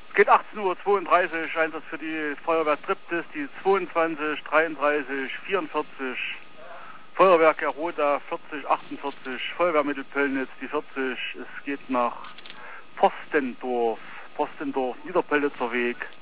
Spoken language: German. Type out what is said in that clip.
Es geht 18:32 Uhr, Einsatz für die Feuerwehr Triptis, die 22, 33, 44, Feuerwehr Geroda 40, 48, Feuerwehr Mittelpöllnitz die 40, es geht nach Postendorf, Niederpöllnitzer Weg.